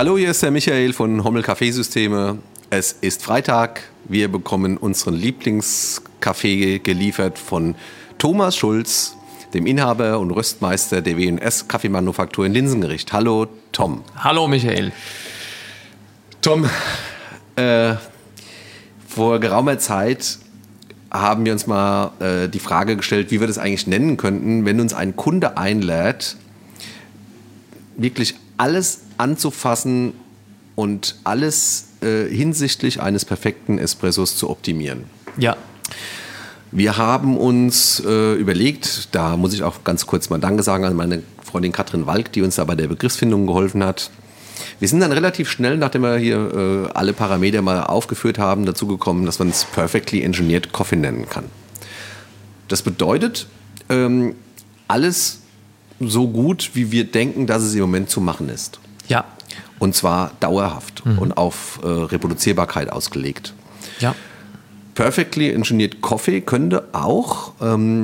Hallo, hier ist der Michael von Hommel Kaffeesysteme. Es ist Freitag. Wir bekommen unseren Lieblingskaffee geliefert von Thomas Schulz, dem Inhaber und Röstmeister der W&S Kaffeemanufaktur in Linsengericht. Hallo, Tom. Hallo, Michael. Tom, vor geraumer Zeit haben wir uns mal die Frage gestellt, wie wir das eigentlich nennen könnten, wenn uns ein Kunde einlädt, wirklich alles anzufassen und alles hinsichtlich eines perfekten Espressos zu optimieren. Ja. Wir haben uns überlegt, da muss ich auch ganz kurz mal Danke sagen an meine Freundin Katrin Walk, die uns da bei der Begriffsfindung geholfen hat. Wir sind dann relativ schnell, nachdem wir hier alle Parameter mal aufgeführt haben, dazu gekommen, dass man es Perfectly Engineered Coffee nennen kann. Das bedeutet, alles so gut, wie wir denken, dass es im Moment zu machen ist. Ja. Und zwar dauerhaft und auf Reproduzierbarkeit ausgelegt. Ja. Perfectly Engineered Coffee könnte auch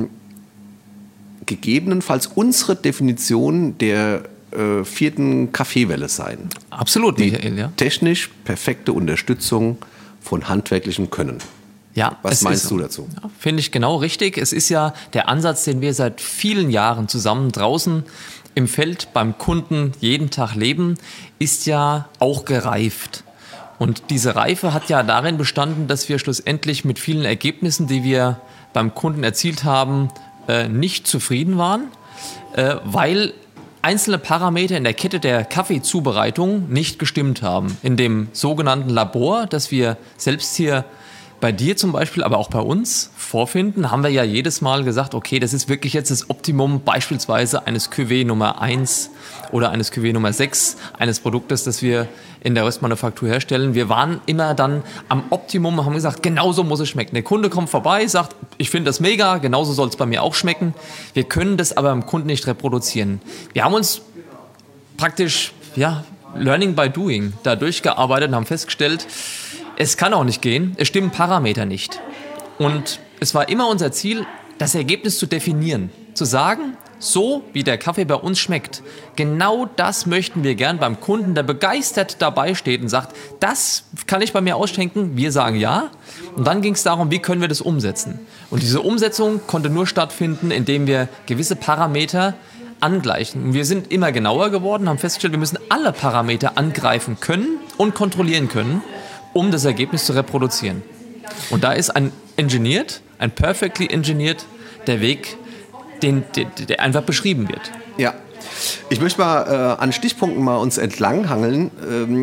gegebenenfalls unsere Definition der vierten Kaffeewelle sein. Absolut, Michael, ja. Technisch perfekte Unterstützung von handwerklichem Können. Ja, was meinst du dazu? Ja, finde ich genau richtig. Es ist ja der Ansatz, den wir seit vielen Jahren zusammen draußen im Feld beim Kunden jeden Tag leben, ist ja auch gereift. Und diese Reife hat ja darin bestanden, dass wir schlussendlich mit vielen Ergebnissen, die wir beim Kunden erzielt haben, nicht zufrieden waren, weil einzelne Parameter in der Kette der Kaffeezubereitung nicht gestimmt haben. In dem sogenannten Labor, das wir selbst hier bei dir zum Beispiel, aber auch bei uns vorfinden, haben wir ja jedes Mal gesagt, okay, das ist wirklich jetzt das Optimum beispielsweise eines Cuvée Nummer 1 oder eines Cuvée Nummer 6, eines Produktes, das wir in der Röstmanufaktur herstellen. Wir waren immer dann am Optimum, haben gesagt, genauso muss es schmecken. Der Kunde kommt vorbei, sagt, ich finde das mega, genauso soll es bei mir auch schmecken. Wir können das aber beim Kunden nicht reproduzieren. Wir haben uns praktisch, Learning by Doing da durchgearbeitet und haben festgestellt, es kann auch nicht gehen, es stimmen Parameter nicht. Und es war immer unser Ziel, das Ergebnis zu definieren. Zu sagen, so wie der Kaffee bei uns schmeckt, genau das möchten wir gern beim Kunden, der begeistert dabei steht und sagt, das kann ich bei mir ausschenken. Wir sagen ja. Und dann ging es darum, wie können wir das umsetzen. Und diese Umsetzung konnte nur stattfinden, indem wir gewisse Parameter angleichen. Und wir sind immer genauer geworden, haben festgestellt, wir müssen alle Parameter angreifen können und kontrollieren können, um das Ergebnis zu reproduzieren. Und da ist ein perfectly engineered, der Weg, der einfach beschrieben wird. Ja. Ich möchte mal an Stichpunkten mal uns entlanghangeln,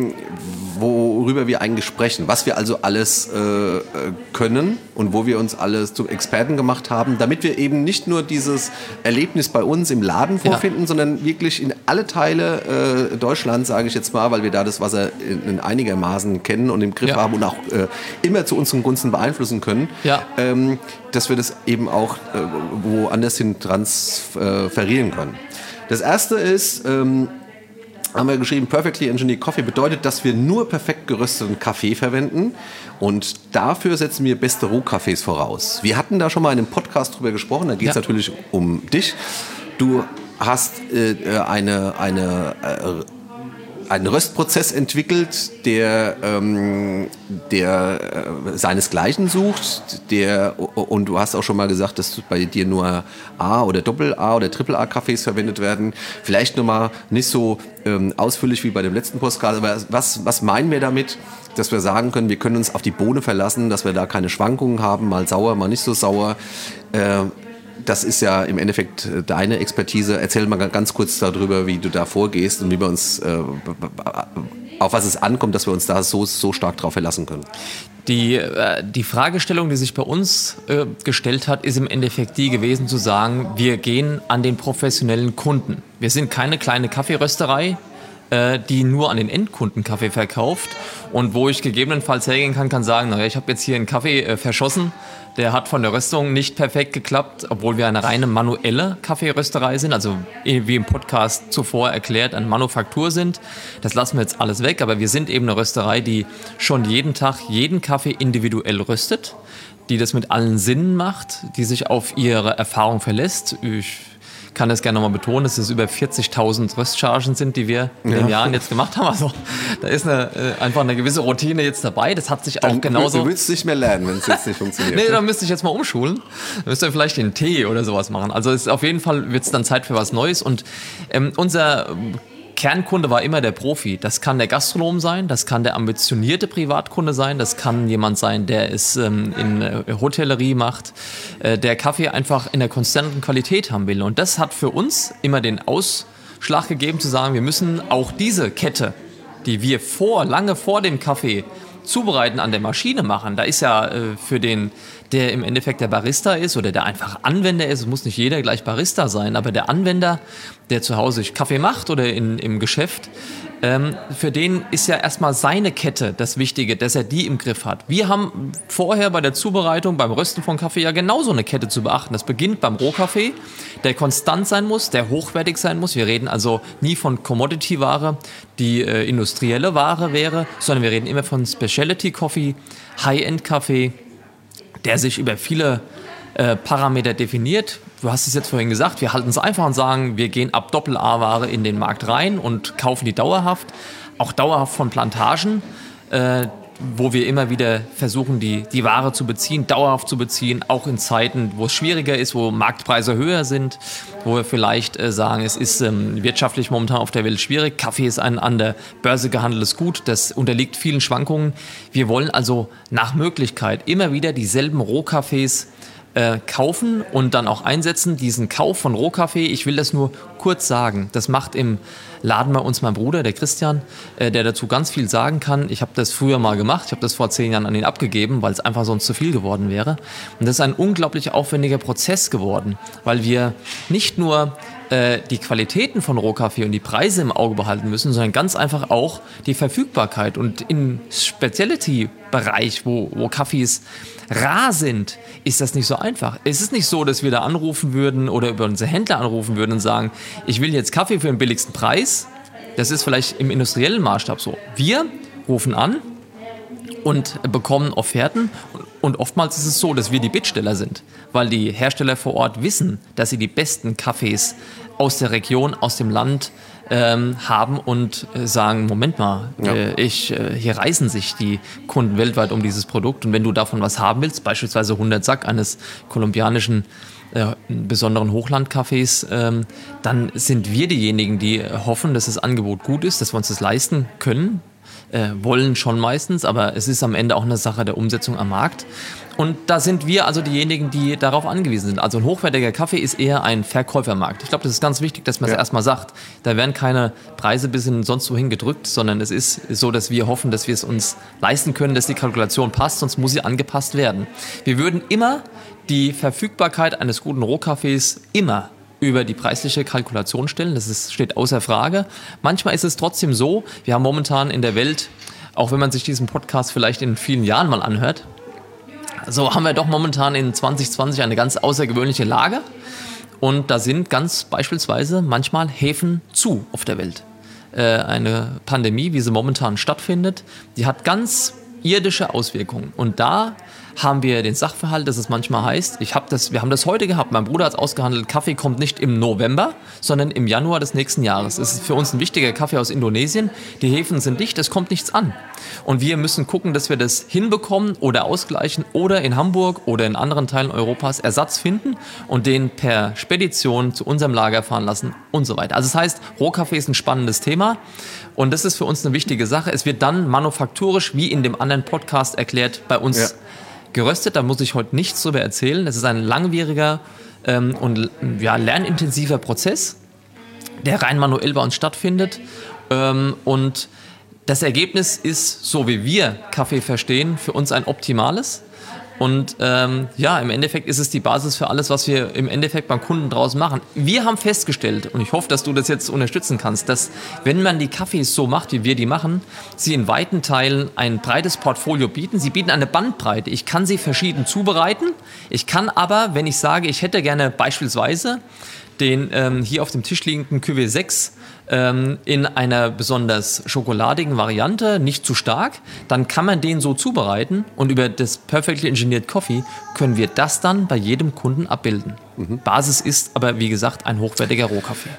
worüber wir eigentlich sprechen, was wir also alles können und wo wir uns alles zu Experten gemacht haben, damit wir eben nicht nur dieses Erlebnis bei uns im Laden vorfinden, sondern wirklich in alle Teile Deutschlands, sage ich jetzt mal, weil wir da das Wasser in einigermaßen kennen und im Griff haben und auch immer zu unseren Gunsten beeinflussen können, dass wir das eben auch woanders hin transferieren können. Das erste ist, haben wir geschrieben, Perfectly Engineered Coffee bedeutet, dass wir nur perfekt gerösteten Kaffee verwenden und dafür setzen wir beste Rohkaffees voraus. Wir hatten da schon mal in einem Podcast drüber gesprochen, da geht es natürlich um dich. Du hast einen Röstprozess entwickelt, der seinesgleichen sucht, und du hast auch schon mal gesagt, dass bei dir nur A oder Doppel-A oder Triple-A Kaffees verwendet werden. Vielleicht nochmal nicht so ausführlich wie bei dem letzten Podcast, aber was meinen wir damit, dass wir sagen können, wir können uns auf die Bohne verlassen, dass wir da keine Schwankungen haben, mal sauer, mal nicht so sauer. Das ist ja im Endeffekt deine Expertise. Erzähl mal ganz kurz darüber, wie du da vorgehst und wie wir uns, auf was es ankommt, dass wir uns da so stark drauf verlassen können. Die Fragestellung, die sich bei uns gestellt hat, ist im Endeffekt die gewesen zu sagen, wir gehen an den professionellen Kunden. Wir sind keine kleine Kaffeerösterei, die nur an den Endkunden Kaffee verkauft und wo ich gegebenenfalls hergehen kann sagen, naja, ich habe jetzt hier einen Kaffee verschossen, der hat von der Röstung nicht perfekt geklappt, obwohl wir eine reine manuelle Kaffeerösterei sind, also wie im Podcast zuvor erklärt, eine Manufaktur sind. Das lassen wir jetzt alles weg, aber wir sind eben eine Rösterei, die schon jeden Tag jeden Kaffee individuell röstet, die das mit allen Sinnen macht, die sich auf ihre Erfahrung verlässt. Ich kann das gerne nochmal betonen, dass es über 40.000 Röstchargen sind, die wir in den Jahren jetzt gemacht haben. Also da ist einfach eine gewisse Routine jetzt dabei. Das hat sich auch genauso... Du willst nicht mehr lernen, wenn es jetzt nicht funktioniert. Nee, dann müsste ich jetzt mal umschulen. Dann müsst ihr vielleicht den Tee oder sowas machen. Also auf jeden Fall wird es dann Zeit für was Neues. Und unser Kernkunde war immer der Profi. Das kann der Gastronom sein, das kann der ambitionierte Privatkunde sein, das kann jemand sein, der es in Hotellerie macht, der Kaffee einfach in der konstanten Qualität haben will. Und das hat für uns immer den Ausschlag gegeben, zu sagen, wir müssen auch diese Kette, die wir lange vor dem Kaffee zubereiten, an der Maschine machen. Da ist ja für den, der im Endeffekt der Barista ist oder der einfach Anwender ist, es muss nicht jeder gleich Barista sein, aber der Anwender, der zu Hause Kaffee macht oder im Geschäft, für den ist ja erstmal seine Kette das Wichtige, dass er die im Griff hat. Wir haben vorher bei der Zubereitung, beim Rösten von Kaffee ja genauso eine Kette zu beachten. Das beginnt beim Rohkaffee, der konstant sein muss, der hochwertig sein muss. Wir reden also nie von Commodity-Ware, die industrielle Ware wäre, sondern wir reden immer von Specialty Coffee, High-End-Kaffee, der sich über viele Parameter definiert. Du hast es jetzt vorhin gesagt, wir halten es einfach und sagen, wir gehen ab Doppel-A-Ware in den Markt rein und kaufen die dauerhaft, auch dauerhaft von Plantagen, wo wir immer wieder versuchen, die Ware zu beziehen, dauerhaft zu beziehen, auch in Zeiten, wo es schwieriger ist, wo Marktpreise höher sind, wo wir vielleicht sagen, es ist wirtschaftlich momentan auf der Welt schwierig. Kaffee ist ein an der Börse gehandeltes Gut, das unterliegt vielen Schwankungen. Wir wollen also nach Möglichkeit immer wieder dieselben Rohkaffees kaufen und dann auch einsetzen. Diesen Kauf von Rohkaffee, ich will das nur kurz sagen, das macht im Laden bei uns mein Bruder, der Christian, der dazu ganz viel sagen kann. Ich habe das früher mal gemacht, ich habe das vor 10 Jahren an ihn abgegeben, weil es einfach sonst zu viel geworden wäre. Und das ist ein unglaublich aufwendiger Prozess geworden, weil wir nicht nur die Qualitäten von Rohkaffee und die Preise im Auge behalten müssen, sondern ganz einfach auch die Verfügbarkeit. Und im Specialty-Bereich, wo Kaffees rar sind, ist das nicht so einfach. Es ist nicht so, dass wir da anrufen würden oder über unsere Händler anrufen würden und sagen, ich will jetzt Kaffee für den billigsten Preis. Das ist vielleicht im industriellen Maßstab so. Wir rufen an und bekommen Offerten und oftmals ist es so, dass wir die Bittsteller sind, weil die Hersteller vor Ort wissen, dass sie die besten Kaffees aus der Region, aus dem Land haben und sagen, Moment mal, hier reißen sich die Kunden weltweit um dieses Produkt und wenn du davon was haben willst, beispielsweise 100 Sack eines kolumbianischen besonderen Hochlandkaffees, dann sind wir diejenigen, die hoffen, dass das Angebot gut ist, dass wir uns das leisten können, wollen schon meistens, aber es ist am Ende auch eine Sache der Umsetzung am Markt. Und da sind wir also diejenigen, die darauf angewiesen sind. Also ein hochwertiger Kaffee ist eher ein Verkäufermarkt. Ich glaube, das ist ganz wichtig, dass man es erstmal sagt. Da werden keine Preise bis hin sonst wohin gedrückt, sondern es ist so, dass wir hoffen, dass wir es uns leisten können, dass die Kalkulation passt, sonst muss sie angepasst werden. Wir würden immer die Verfügbarkeit eines guten Rohkaffees immer über die preisliche Kalkulation stellen. Steht außer Frage. Manchmal ist es trotzdem so, wir haben momentan in der Welt, auch wenn man sich diesen Podcast vielleicht in vielen Jahren mal anhört, so haben wir doch momentan in 2020 eine ganz außergewöhnliche Lage. Und da sind ganz beispielsweise manchmal Häfen zu auf der Welt. Eine Pandemie, wie sie momentan stattfindet, die hat ganz irdische Auswirkungen. Und da haben wir den Sachverhalt, dass es manchmal heißt, wir haben das heute gehabt, mein Bruder hat es ausgehandelt, Kaffee kommt nicht im November, sondern im Januar des nächsten Jahres. Es ist für uns ein wichtiger Kaffee aus Indonesien, die Häfen sind dicht, es kommt nichts an. Und wir müssen gucken, dass wir das hinbekommen oder ausgleichen oder in Hamburg oder in anderen Teilen Europas Ersatz finden und den per Spedition zu unserem Lager fahren lassen und so weiter. Also das heißt, Rohkaffee ist ein spannendes Thema und das ist für uns eine wichtige Sache. Es wird dann manufakturisch, wie in dem anderen Podcast erklärt, bei uns geröstet. Da muss ich heute nichts darüber erzählen. Es ist ein langwieriger und lernintensiver Prozess, der rein manuell bei uns stattfindet. Und das Ergebnis ist, so wie wir Kaffee verstehen, für uns ein optimales. Und im Endeffekt ist es die Basis für alles, was wir im Endeffekt beim Kunden draußen machen. Wir haben festgestellt, und ich hoffe, dass du das jetzt unterstützen kannst, dass wenn man die Kaffees so macht, wie wir die machen, sie in weiten Teilen ein breites Portfolio bieten. Sie bieten eine Bandbreite. Ich kann sie verschieden zubereiten. Ich kann aber, wenn ich sage, ich hätte gerne beispielsweise den hier auf dem Tisch liegenden Cuvée 6 in einer besonders schokoladigen Variante, nicht zu stark, dann kann man den so zubereiten und über das Perfectly Engineered Coffee können wir das dann bei jedem Kunden abbilden. Basis ist aber, wie gesagt, ein hochwertiger Rohkaffee.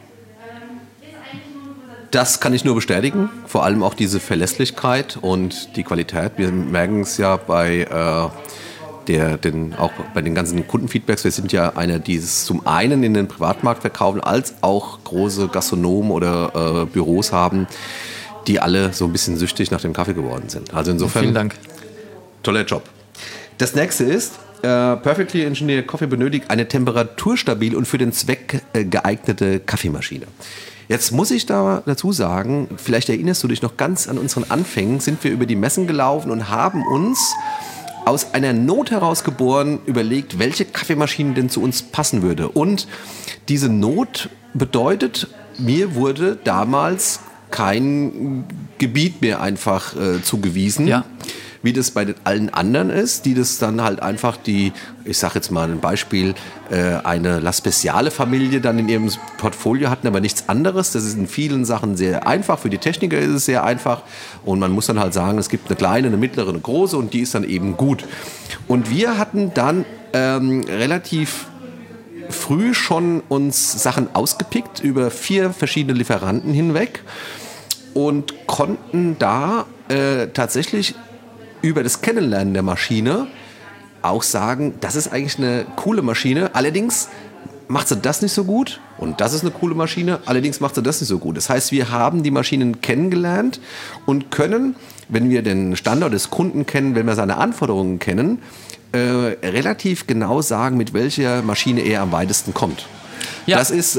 Das kann ich nur bestätigen, vor allem auch diese Verlässlichkeit und die Qualität. Wir merken es ja auch bei den ganzen Kundenfeedbacks. Wir sind ja einer, die es zum einen in den Privatmarkt verkaufen, als auch große Gastronomen oder Büros haben, die alle so ein bisschen süchtig nach dem Kaffee geworden sind. Also insofern, vielen Dank. Toller Job. Das nächste ist, Perfectly Engineered Coffee benötigt eine temperaturstabile und für den Zweck geeignete Kaffeemaschine. Jetzt muss ich da dazu sagen, vielleicht erinnerst du dich noch ganz an unseren Anfängen, sind wir über die Messen gelaufen und haben uns aus einer Not heraus geboren überlegt, welche Kaffeemaschine denn zu uns passen würde. Und diese Not bedeutet, mir wurde damals kein Gebiet mehr einfach zugewiesen. Ja. Wie das bei allen anderen ist, die das dann halt einfach ich sage jetzt mal ein Beispiel, eine La Speciale-Familie dann in ihrem Portfolio hatten, aber nichts anderes. Das ist in vielen Sachen sehr einfach. Für die Techniker ist es sehr einfach. Und man muss dann halt sagen, es gibt eine kleine, eine mittlere, eine große und die ist dann eben gut. Und wir hatten dann relativ früh schon uns Sachen ausgepickt über 4 verschiedene Lieferanten hinweg und konnten da tatsächlich über das Kennenlernen der Maschine auch sagen, das ist eigentlich eine coole Maschine. Allerdings macht sie das nicht so gut und das ist eine coole Maschine. Allerdings macht sie das nicht so gut. Das heißt, wir haben die Maschinen kennengelernt und können, wenn wir den Standort des Kunden kennen, wenn wir seine Anforderungen kennen, relativ genau sagen, mit welcher Maschine er am weitesten kommt. Ja. Das ist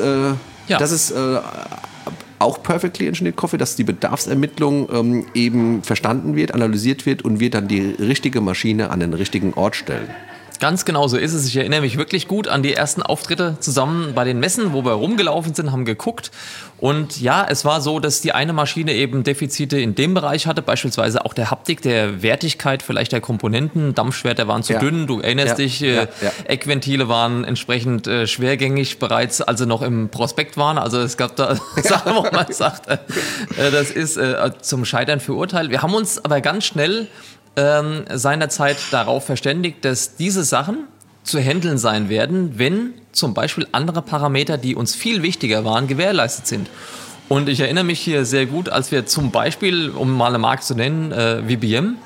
auch Perfectly Engineered Coffee, dass die Bedarfsermittlung eben verstanden wird, analysiert wird und wir dann die richtige Maschine an den richtigen Ort stellen. Ganz genau so ist es. Ich erinnere mich wirklich gut an die ersten Auftritte zusammen bei den Messen, wo wir rumgelaufen sind, haben geguckt. Und ja, es war so, dass die eine Maschine eben Defizite in dem Bereich hatte, beispielsweise auch der Haptik, der Wertigkeit vielleicht der Komponenten. Dampfschwerter waren zu dünn, du erinnerst dich, Eckventile waren entsprechend schwergängig bereits, als sie noch im Prospekt waren. Also es gab da Sachen, wo man sagt, das ist zum Scheitern verurteilt. Wir haben uns aber ganz schnell seinerzeit darauf verständigt, dass diese Sachen zu handeln sein werden, wenn zum Beispiel andere Parameter, die uns viel wichtiger waren, gewährleistet sind. Und ich erinnere mich hier sehr gut, als wir zum Beispiel, um mal eine Marke zu nennen, VBM,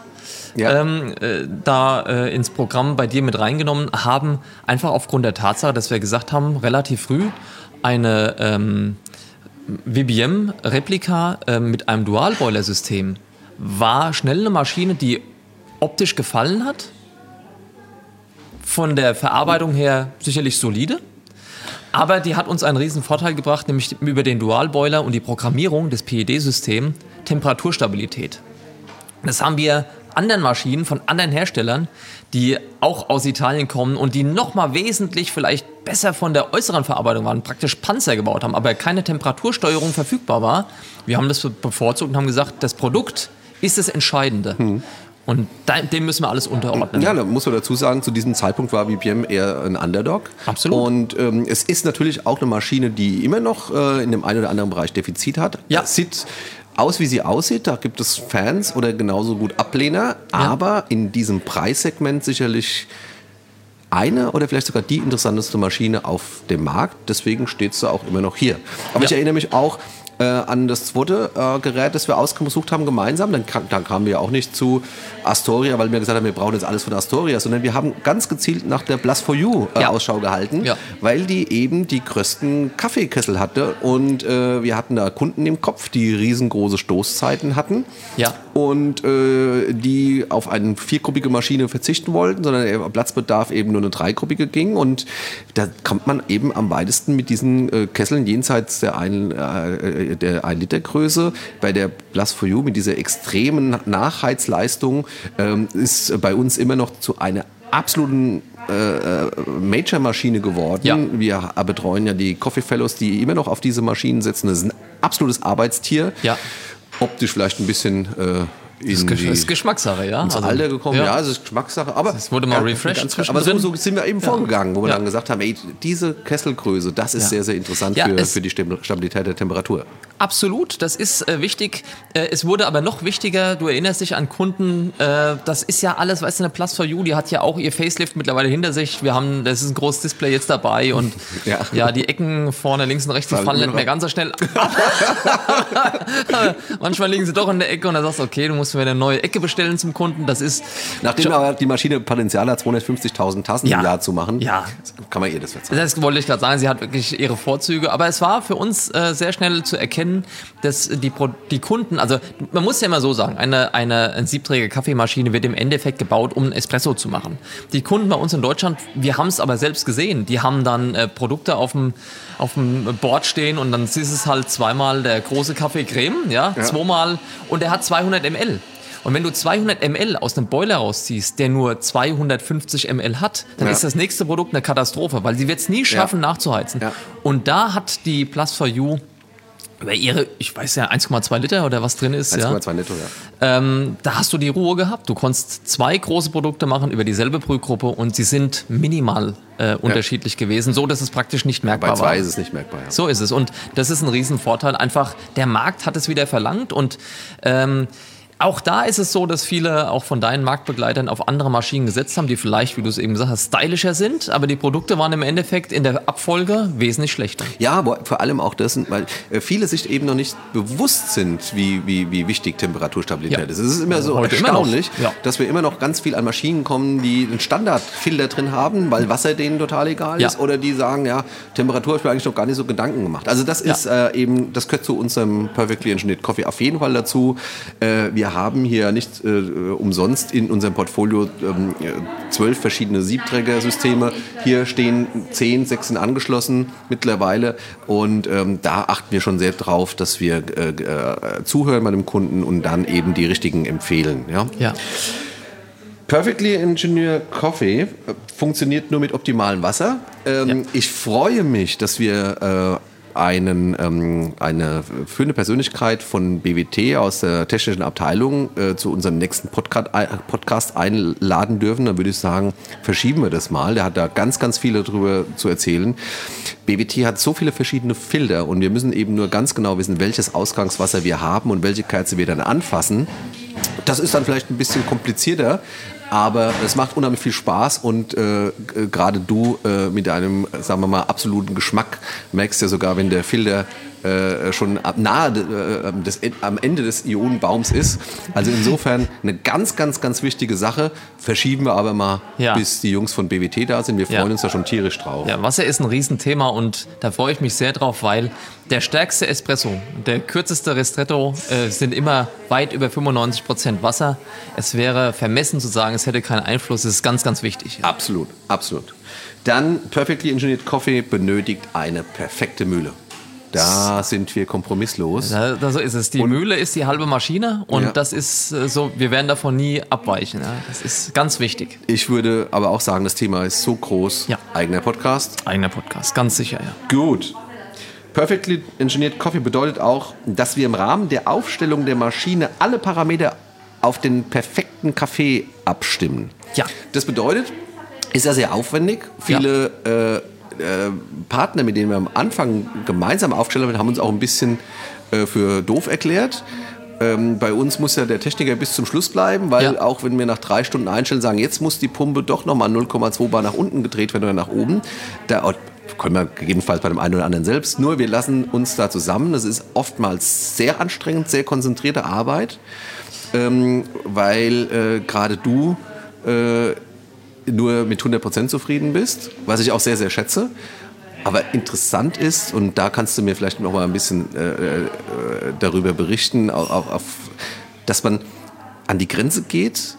ins Programm bei dir mit reingenommen haben, einfach aufgrund der Tatsache, dass wir gesagt haben, relativ früh eine VBM-Replika mit einem Dual-Boiler-System war schnell eine Maschine, die optisch gefallen hat, von der Verarbeitung her sicherlich solide, aber die hat uns einen riesen Vorteil gebracht, nämlich über den Dual-Boiler und die Programmierung des PED-Systems Temperaturstabilität. Das haben wir anderen Maschinen von anderen Herstellern, die auch aus Italien kommen und die nochmal wesentlich vielleicht besser von der äußeren Verarbeitung waren, praktisch Panzer gebaut haben, aber keine Temperatursteuerung verfügbar war. Wir haben das bevorzugt und haben gesagt, das Produkt ist das Entscheidende. Und dem müssen wir alles unterordnen. Ja, da muss man dazu sagen, zu diesem Zeitpunkt war VBM eher ein Underdog. Absolut. Und es ist natürlich auch eine Maschine, die immer noch in dem einen oder anderen Bereich Defizit hat. Ja. Sieht aus, wie sie aussieht. Da gibt es Fans oder genauso gut Ablehner. Aber in diesem Preissegment sicherlich eine oder vielleicht sogar die interessanteste Maschine auf dem Markt. Deswegen steht sie auch immer noch hier. Aber ich erinnere mich auch an das zweite Gerät, das wir ausgesucht haben gemeinsam. Dann kamen wir auch nicht zu Astoria, weil wir gesagt haben, wir brauchen jetzt alles von Astoria, sondern wir haben ganz gezielt nach der Blast for You Ausschau gehalten, weil die eben die größten Kaffeekessel hatte und wir hatten da Kunden im Kopf, die riesengroße Stoßzeiten hatten und die auf eine 4-gruppige Maschine verzichten wollten, sondern der Platzbedarf eben nur eine 3-gruppige ging und da kommt man eben am weitesten mit diesen Kesseln jenseits der 1-Liter-Größe. Bei der Blast for You mit dieser extremen Nachheizleistung ist bei uns immer noch zu einer absoluten Major-Maschine geworden. Ja. Wir betreuen ja die Coffee Fellows, die immer noch auf diese Maschinen setzen. Das ist ein absolutes Arbeitstier. Ja. Optisch vielleicht ein bisschen in Das ist Geschmackssache, ja. ins Alter gekommen. Ja, es ist Geschmackssache. Aber es wurde mal refreshed. Aber so sind wir eben vorgegangen, wo wir dann gesagt haben, ey, diese Kesselgröße, das ist sehr, sehr interessant für die Stabilität der Temperatur. Absolut, das ist wichtig. Es wurde aber noch wichtiger, du erinnerst dich an Kunden, das ist ja alles, weißt du, eine Plus for You, die hat ja auch ihr Facelift mittlerweile hinter sich. Das ist ein großes Display jetzt dabei und die Ecken vorne, links und rechts, die fallen nicht mehr ganz so schnell ab. Manchmal liegen sie doch in der Ecke und dann sagst du, okay, du musst mir eine neue Ecke bestellen zum Kunden. Das ist nachdem aber die Maschine Potenzial hat, 250.000 Tassen im Jahr zu machen, kann man ihr das verzeihen. Das wollte ich gerade sagen, sie hat wirklich ihre Vorzüge, aber es war für uns sehr schnell zu erkennen, dass die Kunden, also man muss ja immer so sagen, eine Siebträger-Kaffeemaschine wird im Endeffekt gebaut, um einen Espresso zu machen. Die Kunden bei uns in Deutschland, wir haben es aber selbst gesehen, die haben dann Produkte auf dem Board stehen und dann ist es halt zweimal der große Kaffee Creme, zweimal und der hat 200 ml. Und wenn du 200 ml aus einem Boiler rausziehst, der nur 250 ml hat, dann ist das nächste Produkt eine Katastrophe, weil sie wird es nie schaffen, nachzuheizen. Ja. Und da hat die Plus for You über ihre, ich weiß ja, 1,2 Liter oder was drin ist. 1,2 Liter, ja. Da hast du die Ruhe gehabt. Du konntest 2 große Produkte machen über dieselbe Brühgruppe und sie sind minimal unterschiedlich gewesen, so dass es praktisch nicht merkbar war. Bei 2 ist es nicht merkbar, ja. So ist es und das ist ein Riesenvorteil. Einfach, der Markt hat es wieder verlangt und auch da ist es so, dass viele auch von deinen Marktbegleitern auf andere Maschinen gesetzt haben, die vielleicht, wie du es eben gesagt hast, stylischer sind, aber die Produkte waren im Endeffekt in der Abfolge wesentlich schlechter. Ja, aber vor allem auch das, weil viele sich eben noch nicht bewusst sind, wie wichtig Temperaturstabilität ist. Es ist immer so erstaunlich, dass wir immer noch ganz viel an Maschinen kommen, die einen Standardfilter drin haben, weil Wasser denen total egal ist, oder die sagen, ja, Temperatur habe ich mir eigentlich noch gar nicht so Gedanken gemacht. Also das ist eben, das gehört zu unserem Perfectly Engineered Coffee auf jeden Fall dazu. Wir haben hier nicht umsonst in unserem Portfolio 12 verschiedene Siebträgersysteme. Hier stehen 6 sind angeschlossen mittlerweile und da achten wir schon sehr drauf, dass wir zuhören bei dem Kunden und dann eben die richtigen empfehlen. Ja. Perfectly Engineered Coffee funktioniert nur mit optimalem Wasser. Ich freue mich, dass wir eine führende Persönlichkeit von BWT aus der technischen Abteilung zu unserem nächsten Podcast einladen dürfen. Dann würde ich sagen, verschieben wir das mal. Der hat da ganz, ganz viel darüber zu erzählen. BWT hat so viele verschiedene Filter und wir müssen eben nur ganz genau wissen, welches Ausgangswasser wir haben und welche Kerze wir dann anfassen. Das ist dann vielleicht ein bisschen komplizierter, aber es macht unheimlich viel Spaß und gerade du mit deinem, sagen wir mal, absoluten Geschmack merkst ja sogar, wenn der Filter schon am Ende des Ionenbaums ist. Also insofern eine ganz, ganz, ganz wichtige Sache. Verschieben wir aber mal, bis die Jungs von BWT da sind. Wir freuen uns da schon tierisch drauf. Ja, Wasser ist ein Riesenthema und da freue ich mich sehr drauf, weil der stärkste Espresso, der kürzeste Ristretto sind immer weit über 95% Wasser. Es wäre vermessen zu sagen, es hätte keinen Einfluss. Das ist ganz, ganz wichtig. Absolut, absolut. Dann Perfectly Engineered Coffee benötigt eine perfekte Mühle. Da sind wir kompromisslos. So ist es. Die Mühle ist die halbe Maschine und das ist so, wir werden davon nie abweichen. Ja. Das ist ganz wichtig. Ich würde aber auch sagen, das Thema ist so groß. Ja. Eigener Podcast, ganz sicher, ja. Gut. Perfectly Engineered Coffee bedeutet auch, dass wir im Rahmen der Aufstellung der Maschine alle Parameter auf den perfekten Kaffee abstimmen. Ja. Das bedeutet, ist ja sehr aufwendig. Viele Partner, mit denen wir am Anfang gemeinsam aufgestellt haben, haben uns auch ein bisschen für doof erklärt. Bei uns muss ja der Techniker bis zum Schluss bleiben, weil auch wenn wir nach 3 Stunden einstellen, sagen, jetzt muss die Pumpe doch nochmal 0,2 Bar nach unten gedreht werden oder nach oben. Da können wir gegebenenfalls bei dem einen oder anderen selbst. Nur wir lassen uns da zusammen. Das ist oftmals sehr anstrengend, sehr konzentrierte Arbeit, weil gerade du nur mit 100% zufrieden bist, was ich auch sehr, sehr schätze. Aber interessant ist, und da kannst du mir vielleicht noch mal ein bisschen darüber berichten, dass man an die Grenze geht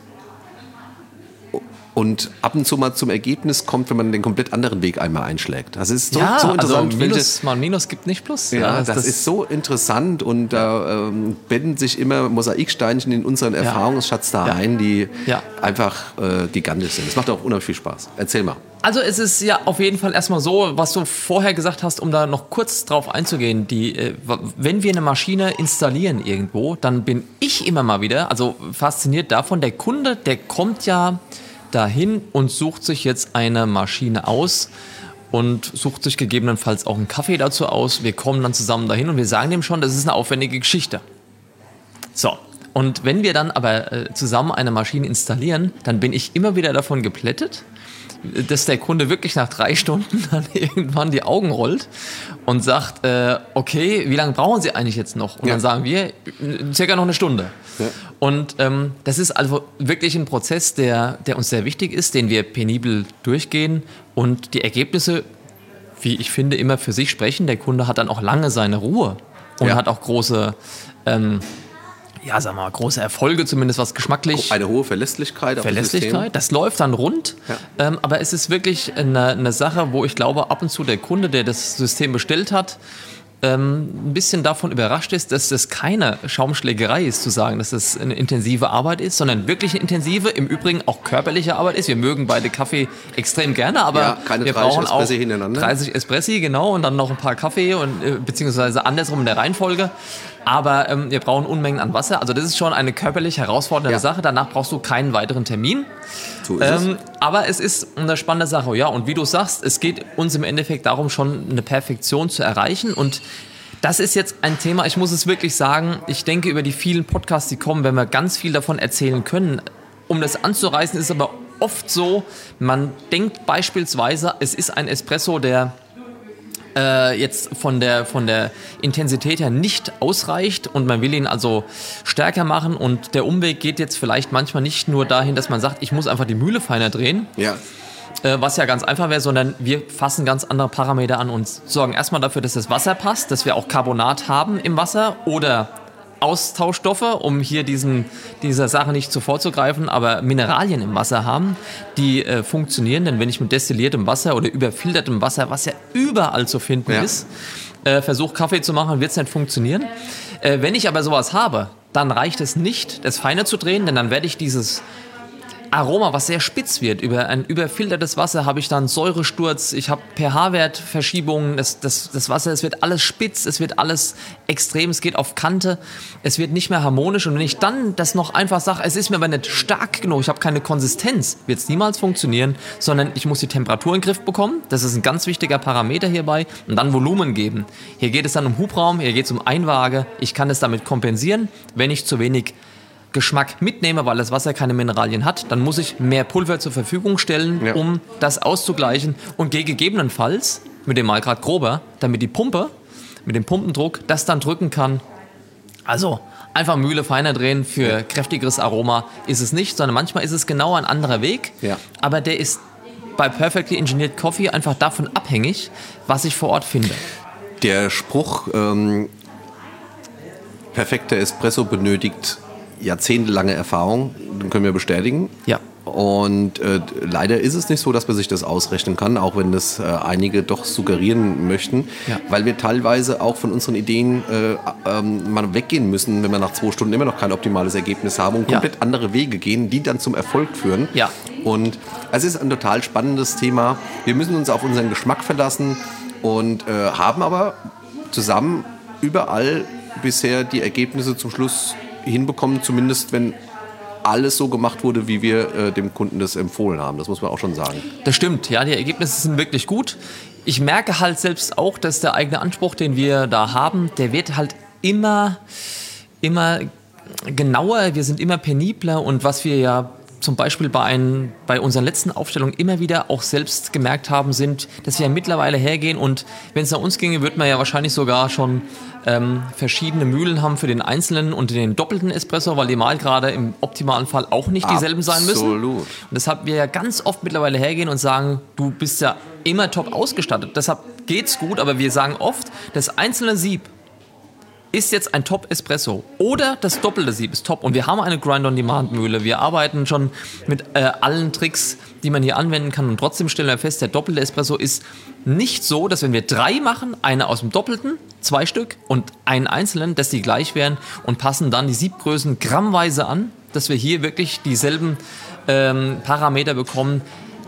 und ab und zu mal zum Ergebnis kommt, wenn man den komplett anderen Weg einmal einschlägt. Das ist so interessant. Also Minus gibt nicht Plus. Ja, das ist so interessant und da betten sich immer Mosaiksteinchen in unseren Erfahrungsschatz da ein, die einfach gigantisch sind. Das macht auch unheimlich viel Spaß. Erzähl mal. Also es ist ja auf jeden Fall erstmal so, was du vorher gesagt hast, um da noch kurz drauf einzugehen, wenn wir eine Maschine installieren irgendwo, dann bin ich immer mal wieder, also fasziniert davon, der Kunde, der kommt ja dahin und sucht sich jetzt eine Maschine aus und sucht sich gegebenenfalls auch einen Kaffee dazu aus. Wir kommen dann zusammen dahin und wir sagen dem schon, das ist eine aufwendige Geschichte. So. Und wenn wir dann aber zusammen eine Maschine installieren, dann bin ich immer wieder davon geplättet, dass der Kunde wirklich nach 3 Stunden dann irgendwann die Augen rollt und sagt, okay, wie lange brauchen Sie eigentlich jetzt noch? Und dann sagen wir, circa noch eine Stunde. Ja. Und das ist also wirklich ein Prozess, der uns sehr wichtig ist, den wir penibel durchgehen und die Ergebnisse, wie ich finde, immer für sich sprechen. Der Kunde hat dann auch lange seine Ruhe und hat auch große große Erfolge, zumindest was geschmacklich. Eine hohe Verlässlichkeit. Das läuft dann rund. Ja. Aber es ist wirklich eine Sache, wo ich glaube, ab und zu der Kunde, der das System bestellt hat, ein bisschen davon überrascht ist, dass das keine Schaumschlägerei ist, zu sagen, dass das eine intensive Arbeit ist, sondern wirklich eine intensive, im Übrigen auch körperliche Arbeit ist. Wir mögen beide Kaffee extrem gerne, aber wir brauchen auch 30 Espressi, genau, und dann noch ein paar Kaffee und beziehungsweise andersrum in der Reihenfolge. Aber wir brauchen Unmengen an Wasser. Also das ist schon eine körperlich herausfordernde Sache. Danach brauchst du keinen weiteren Termin. So ist es. Aber es ist eine spannende Sache. Ja, und wie du sagst, es geht uns im Endeffekt darum, schon eine Perfektion zu erreichen. Und das ist jetzt ein Thema, ich muss es wirklich sagen, ich denke, über die vielen Podcasts, die kommen, wenn wir ganz viel davon erzählen können. Um das anzureißen, ist aber oft so, man denkt beispielsweise, es ist ein Espresso, der jetzt von der Intensität her nicht ausreicht und man will ihn also stärker machen und der Umweg geht jetzt vielleicht manchmal nicht nur dahin, dass man sagt, ich muss einfach die Mühle feiner drehen, was ja ganz einfach wäre, sondern wir fassen ganz andere Parameter an und sorgen erstmal dafür, dass das Wasser passt, dass wir auch Carbonat haben im Wasser oder Austauschstoffe, um hier dieser Sache nicht zuvorzugreifen, aber Mineralien im Wasser haben, die funktionieren. Denn wenn ich mit destilliertem Wasser oder überfiltertem Wasser, was ja überall zu finden ist, versuche Kaffee zu machen, wird es nicht funktionieren. Wenn ich aber sowas habe, dann reicht es nicht, das feiner zu drehen, denn dann werde ich dieses Aroma, was sehr spitz wird. Über ein überfiltertes Wasser habe ich dann Säuresturz, ich habe pH-Wertverschiebungen, das Wasser, es wird alles spitz, es wird alles extrem, es geht auf Kante, es wird nicht mehr harmonisch. Und wenn ich dann das noch einfach sage, es ist mir aber nicht stark genug, ich habe keine Konsistenz, wird es niemals funktionieren, sondern ich muss die Temperatur in den Griff bekommen. Das ist ein ganz wichtiger Parameter hierbei. Und dann Volumen geben. Hier geht es dann um Hubraum, hier geht es um Einwaage. Ich kann es damit kompensieren, wenn ich zu wenig Geschmack mitnehme, weil das Wasser keine Mineralien hat, dann muss ich mehr Pulver zur Verfügung stellen, um das auszugleichen und gehe gegebenenfalls mit dem Malgrad grober, damit die Pumpe mit dem Pumpendruck das dann drücken kann. Also einfach Mühle feiner drehen für kräftigeres Aroma ist es nicht, sondern manchmal ist es genau ein anderer Weg, aber der ist bei Perfectly Engineered Coffee einfach davon abhängig, was ich vor Ort finde. Der Spruch, perfekter Espresso benötigt jahrzehntelange Erfahrung, den können wir bestätigen. Ja. Und leider ist es nicht so, dass man sich das ausrechnen kann, auch wenn das einige doch suggerieren möchten, weil wir teilweise auch von unseren Ideen mal weggehen müssen, wenn wir nach 2 Stunden immer noch kein optimales Ergebnis haben und komplett andere Wege gehen, die dann zum Erfolg führen. Ja. Und es ist ein total spannendes Thema. Wir müssen uns auf unseren Geschmack verlassen und haben aber zusammen überall bisher die Ergebnisse zum Schluss hinbekommen, zumindest wenn alles so gemacht wurde, wie wir dem Kunden das empfohlen haben. Das muss man auch schon sagen. Das stimmt, ja, die Ergebnisse sind wirklich gut. Ich merke halt selbst auch, dass der eigene Anspruch, den wir da haben, der wird halt immer genauer, wir sind immer penibler und was wir ja zum Beispiel bei unseren letzten Aufstellungen immer wieder auch selbst gemerkt haben, sind, dass wir mittlerweile hergehen und wenn es nach uns ginge, würde man ja wahrscheinlich sogar schon verschiedene Mühlen haben für den einzelnen und den doppelten Espresso, weil die Mahlgrade im optimalen Fall auch nicht dieselben sein müssen. Absolut. Und deshalb wir ja ganz oft mittlerweile hergehen und sagen, du bist ja immer top ausgestattet. Deshalb geht's gut, aber wir sagen oft, das einzelne Sieb ist jetzt ein Top-Espresso oder das doppelte Sieb ist top. Und wir haben eine Grind-on-Demand-Mühle. Wir arbeiten schon mit allen Tricks, die man hier anwenden kann. Und trotzdem stellen wir fest, der doppelte Espresso ist nicht so, dass wenn wir 3 machen, eine aus dem Doppelten, 2 Stück und einen einzelnen, dass die gleich wären und passen dann die Siebgrößen grammweise an, dass wir hier wirklich dieselben Parameter bekommen.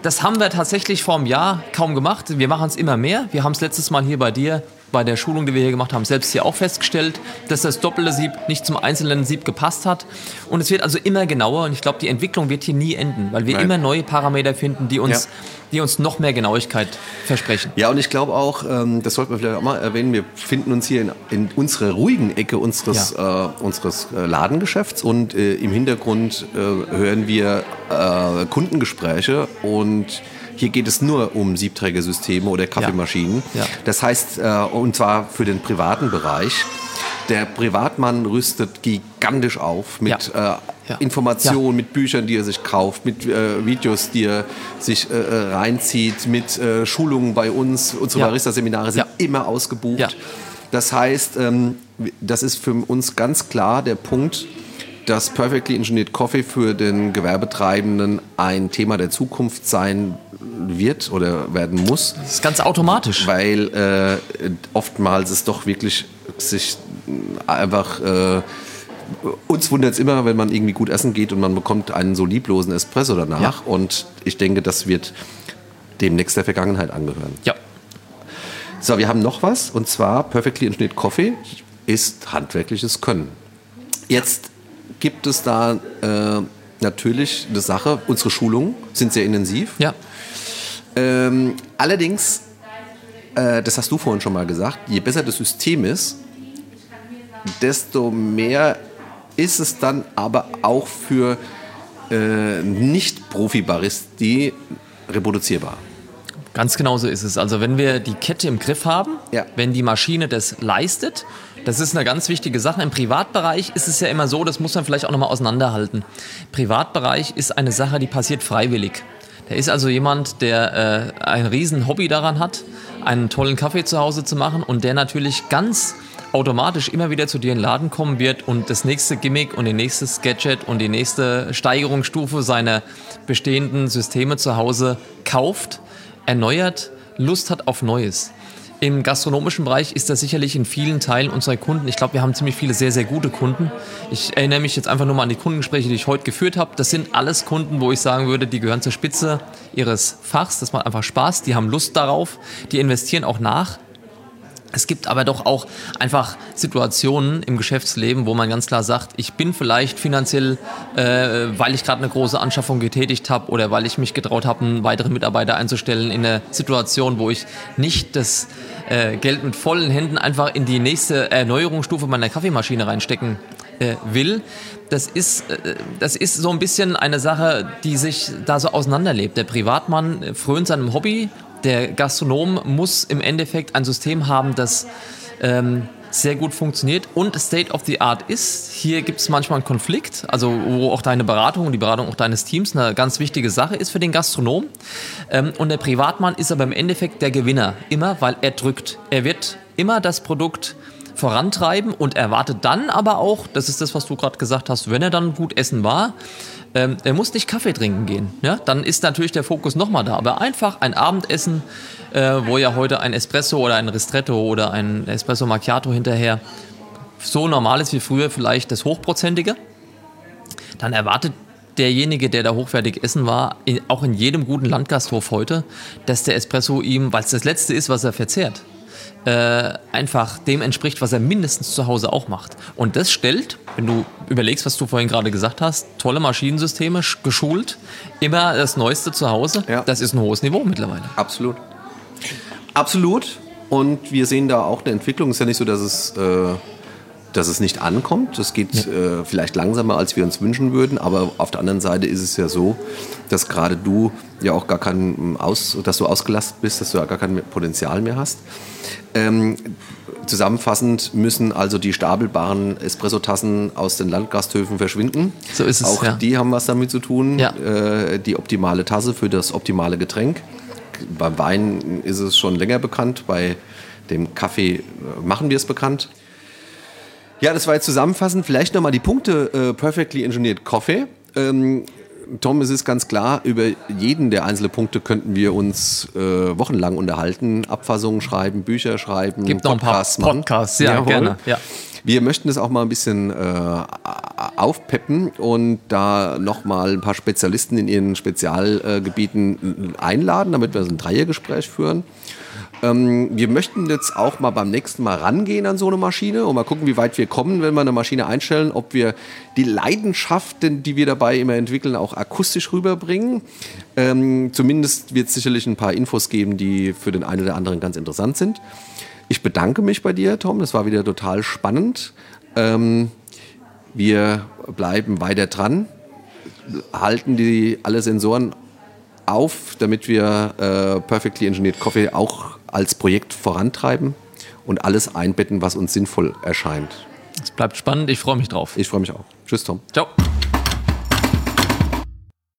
Das haben wir tatsächlich vor einem Jahr kaum gemacht. Wir machen es immer mehr. Wir haben es letztes Mal hier bei dir, bei der Schulung, die wir hier gemacht haben, selbst hier auch festgestellt, dass das doppelte Sieb nicht zum einzelnen Sieb gepasst hat. Und es wird also immer genauer. Und ich glaube, die Entwicklung wird hier nie enden, weil wir immer neue Parameter finden, die uns noch mehr Genauigkeit versprechen. Ja, und ich glaube auch, das sollten wir vielleicht auch mal erwähnen, wir finden uns hier in unserer ruhigen Ecke unseres Ladengeschäfts und im Hintergrund hören wir Kundengespräche und hier geht es nur um Siebträgersysteme oder Kaffeemaschinen. Ja. Das heißt, und zwar für den privaten Bereich. Der Privatmann rüstet gigantisch auf mit Informationen, mit Büchern, die er sich kauft, mit Videos, die er sich reinzieht, mit Schulungen bei uns. Unsere Barista-Seminare sind immer ausgebucht. Ja. Das heißt, das ist für uns ganz klar der Punkt, dass Perfectly Engineered Coffee für den Gewerbetreibenden ein Thema der Zukunft sein wird oder werden muss. Das ist ganz automatisch. Weil oftmals es doch wirklich sich einfach... uns wundert es immer, wenn man irgendwie gut essen geht und man bekommt einen so lieblosen Espresso danach. Ja. Und ich denke, das wird demnächst der Vergangenheit angehören. Ja. So, wir haben noch was. Und zwar Perfectly Engineered Coffee ist handwerkliches Können. Jetzt gibt es da natürlich eine Sache. Unsere Schulungen sind sehr intensiv. Ja. Allerdings, das hast du vorhin schon mal gesagt, je besser das System ist, desto mehr ist es dann aber auch für Nicht-Profi-Baristi reproduzierbar. Ganz genau so ist es. Also wenn wir die Kette im Griff haben, wenn die Maschine das leistet, das ist eine ganz wichtige Sache. Im Privatbereich ist es ja immer so, das muss man vielleicht auch nochmal auseinanderhalten. Privatbereich ist eine Sache, die passiert freiwillig. Da ist also jemand, der ein riesen Hobby daran hat, einen tollen Kaffee zu Hause zu machen und der natürlich ganz automatisch immer wieder zu dir in den Laden kommen wird und das nächste Gimmick und die nächste Gadget und die nächste Steigerungsstufe seiner bestehenden Systeme zu Hause kauft, erneuert, Lust hat auf Neues. Im gastronomischen Bereich ist das sicherlich in vielen Teilen unserer Kunden. Ich glaube, wir haben ziemlich viele sehr, sehr gute Kunden. Ich erinnere mich jetzt einfach nur mal an die Kundengespräche, die ich heute geführt habe. Das sind alles Kunden, wo ich sagen würde, die gehören zur Spitze ihres Fachs. Das macht einfach Spaß. Die haben Lust darauf. Die investieren auch nach. Es gibt aber doch auch einfach Situationen im Geschäftsleben, wo man ganz klar sagt, ich bin vielleicht finanziell, weil ich gerade eine große Anschaffung getätigt habe oder weil ich mich getraut habe, einen weiteren Mitarbeiter einzustellen, in einer Situation, wo ich nicht das Geld mit vollen Händen einfach in die nächste Erneuerungsstufe meiner Kaffeemaschine reinstecken will. Das ist so ein bisschen eine Sache, die sich da so auseinanderlebt. Der Privatmann frönt seinem Hobby. Der Gastronom muss im Endeffekt ein System haben, das sehr gut funktioniert und State of the Art ist. Hier gibt es manchmal einen Konflikt, also wo auch deine Beratung und die Beratung auch deines Teams eine ganz wichtige Sache ist für den Gastronom. Und der Privatmann ist aber im Endeffekt der Gewinner, immer, weil er drückt. Er wird immer das Produkt vorantreiben und erwartet dann aber auch, das ist das, was du gerade gesagt hast, wenn er dann gut essen war, er muss nicht Kaffee trinken gehen. Ja? Dann ist natürlich der Fokus nochmal da. Aber einfach ein Abendessen, wo ja heute ein Espresso oder ein Ristretto oder ein Espresso Macchiato hinterher so normal ist wie früher vielleicht das Hochprozentige, dann erwartet derjenige, der da hochwertig essen war, auch in jedem guten Landgasthof heute, dass der Espresso ihm, weil es das Letzte ist, was er verzehrt, einfach dem entspricht, was er mindestens zu Hause auch macht. Und das stellt, wenn du überlegst, was du vorhin gerade gesagt hast, tolle Maschinensysteme, geschult, immer das Neueste zu Hause, das ist ein hohes Niveau mittlerweile. Absolut. Absolut. Und wir sehen da auch eine Entwicklung. Es ist ja nicht so, dass es nicht ankommt. Es geht vielleicht langsamer, als wir uns wünschen würden. Aber auf der anderen Seite ist es ja so, dass gerade du ja auch dass du ausgelastet bist, dass du ja gar kein Potenzial mehr hast. Zusammenfassend müssen also die stapelbaren Espressotassen aus den Landgasthöfen verschwinden. So ist es. Auch die haben was damit zu tun. Ja. Die optimale Tasse für das optimale Getränk. Beim Wein ist es schon länger bekannt. Bei dem Kaffee machen wir es bekannt. Ja, das war jetzt zusammenfassend. Vielleicht nochmal die Punkte Perfectly Engineered Coffee. Tom, es ist ganz klar, über jeden der einzelnen Punkte könnten wir uns wochenlang unterhalten. Abfassungen schreiben, Bücher schreiben, Gibt noch ein paar Podcasts, ja, Jawohl. gerne. Ja. Wir möchten das auch mal ein bisschen aufpeppen und da nochmal ein paar Spezialisten in ihren Spezialgebieten einladen, damit wir so ein Dreiergespräch führen. Wir möchten jetzt auch mal beim nächsten Mal rangehen an so eine Maschine und mal gucken, wie weit wir kommen, wenn wir eine Maschine einstellen, ob wir die Leidenschaften, die wir dabei immer entwickeln, auch akustisch rüberbringen. Zumindest wird es sicherlich ein paar Infos geben, die für den einen oder anderen ganz interessant sind. Ich bedanke mich bei dir, Tom. Das war wieder total spannend. Wir bleiben weiter dran, halten alle Sensoren auf, damit wir Perfectly Engineered Coffee auch als Projekt vorantreiben und alles einbetten, was uns sinnvoll erscheint. Es bleibt spannend. Ich freue mich drauf. Ich freue mich auch. Tschüss, Tom. Ciao.